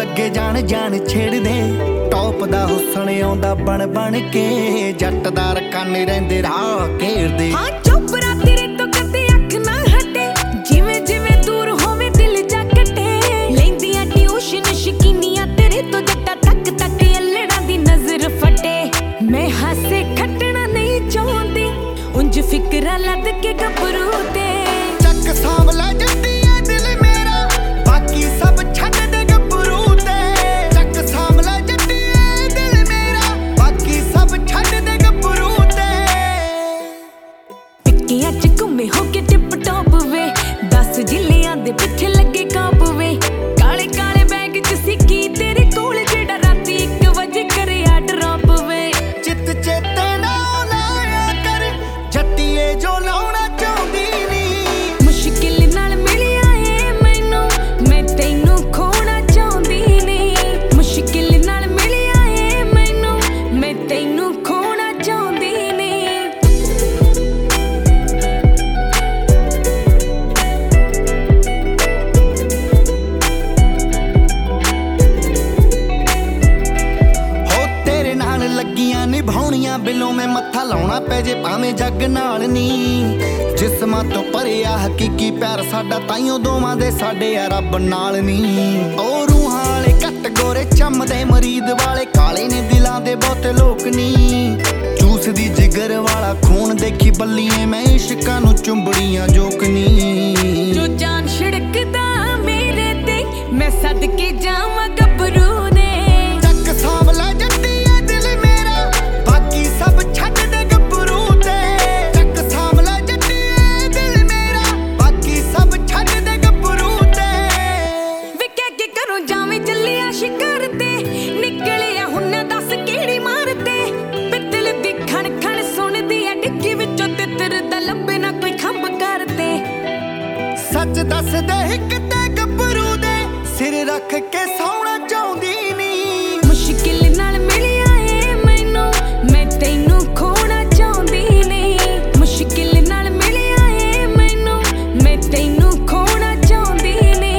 लगे जान जान छेड़ दे टॉप दा हुस्न आउंदा बन बन के जट दा रकाने रहिंदे राह घेरदे। हाँ चुप तेरे तो कदे अख ना हटे जिवें जिवें दूर होवे दिल जा कटे लैंदियां ट्यूशन शकीनियां तेरे तो जट्टा तक तक अल्लड़ा दी नजर फटे। मैं हासे खटना नहीं चाहती उंज फिक्रा लद के गबरू ते चक सांवला जट्टी है दिल मेरा बाकी सब छड्ड दे गबरू ते। चक सांवला जट्टी है दिल मेरा बाकी सब छड्ड दे गबरू ते। पिक्कियां च घुमे हो के टिप टॉप वे 10 जिलियां दे पिछे लगे काप वे काले काले बैग च सिक्की तेरे कोल जेड़ा राती 1 वजे करिया ड्रॉप वे। चित चेते ना लाया कर जट्टीए जो लाउणा चाहुंदी नी मुश्किल नाल मिलिया ए मैनू मैं तैनू खोना चाहुंदी नी मुश्किल नाल मिलिया ए मैनू मैं तैनू खोना चाहुंदी नी। हो तेरे नाल लगियां निभाउणियां बिलों मैं मत्था लाउणा पै जे भावें जग नाल नी। जिस्मां तो परे आ हकीकी प्यार साडा ताइयों दोवां दे साडे आ रब नाल नी। ओ रूहां वाले घट गोरे चमदे मरीद वाले काले ने दिलां दे बहुते लोक नी। चूस दी जिगर वाला खून देखी बल्लीए मैं इश्कां नूं चुंबड़ियां जोकनी। जो जान छिड़कदा मेरे ते मैं सदके जावां गबरू दे। चक सांवला जट्टी है दिल मेरा बाकी सब छड्ड दे गबरू ते। चक सांवला जट्टी है दिल मेरा बाकी सब छड्ड दे गबरू ते। वे के करूं जावें जल्लिया शिकार ते निकलिया हुन दस केड़ी मारते पित्तल दी खण खण सुनदी आ डिग्गी विचों तितर दा लंबे ना कोई खंभ करते। सच दस दे हिक ते गबरू दे सिर रख के सौना चाहुंदी नी। मुश्किल नाल मिलिया ए मैनू मैं तैनू खोना चाहुंदी नी मुश्किल नाल मिलिया ए मैनू मैं तैनू खोना चाहुंदी नी।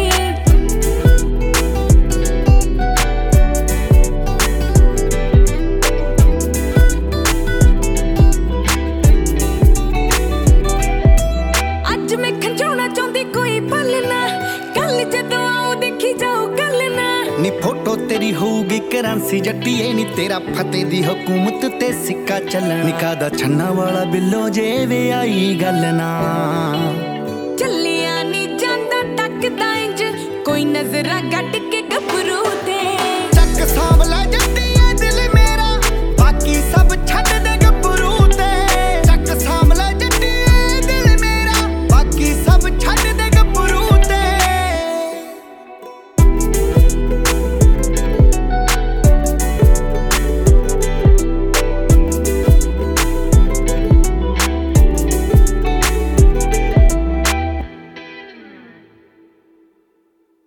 अज मैं खंजाउणा चाहुंदी कोई पल ना कल जदों आऊं देखी जाओ गल ना। नी फोटो तेरी होऊगी करंसी जट्टीए नी तेरा फतेह दी हुकूमत ते सिक्का चलना। निकाह दा छन्ना वाला बिल्लो जे वे आई गल ना।